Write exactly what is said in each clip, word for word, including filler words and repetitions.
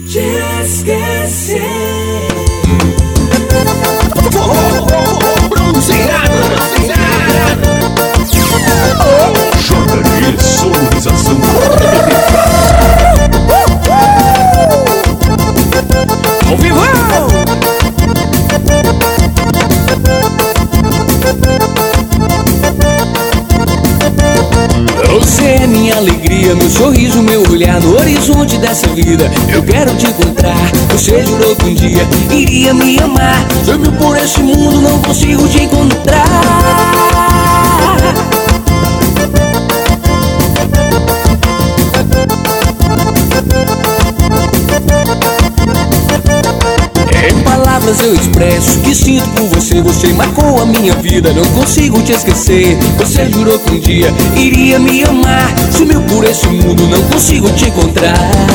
te esquecer. Bronzeado, bronzeado. J G Sonorização. Ao vivo! Você é minha alegria, meu sorriso, meu olhar no horizonte dessa vida. Eu quero te encontrar. Você jurou que um dia iria me amar. Sumiu por esse mundo, não consigo te encontrar. Em palavras eu expresso que sinto por você. Você marcou a minha vida, não consigo te esquecer. Você jurou que um dia iria me amar. Sumiu por esse mundo, não consigo te encontrar.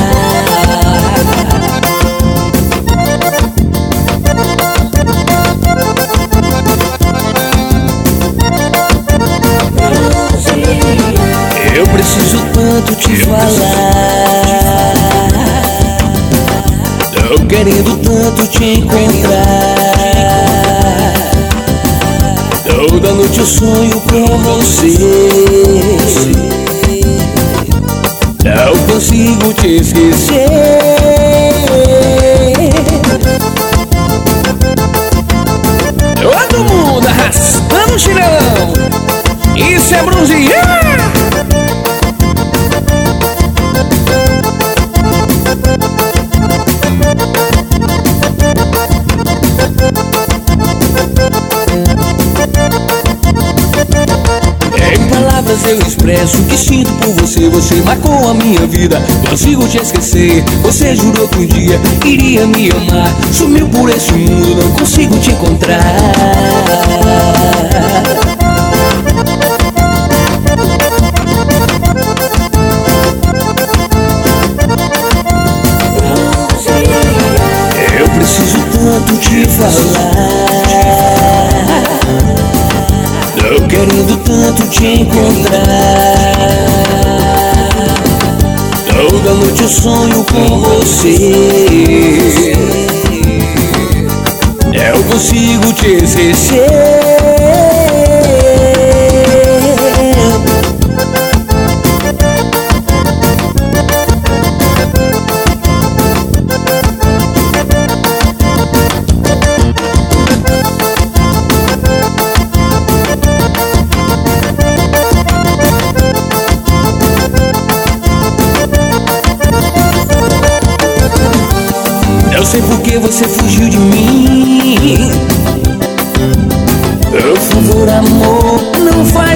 Eu preciso tanto te falar. Tô querendo tanto te encontrar. Toda noite eu sonho com você. Não consigo te esquecer. Todo mundo arrastando o chinelão. Isso é bronzear. Em palavras eu expresso o que sinto por você. Você marcou a minha vida, consigo te esquecer. Você jurou que um dia iria me amar. Sumiu por esse mundo, não consigo te encontrar. Eu preciso tanto te falar. Tô querendo tanto te encontrar. Toda noite eu sonho com você. Eu consigo te esquecer. Eu sei porque você fugiu de mim. Por favor, amor, não faz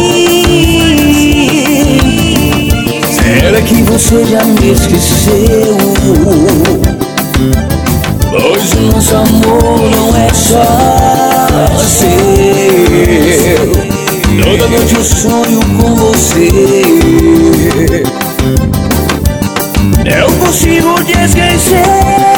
assim. Será que você já me esqueceu? Pois o nosso amor não é só seu. Toda noite eu sonho com você. Eu consigo te esquecer.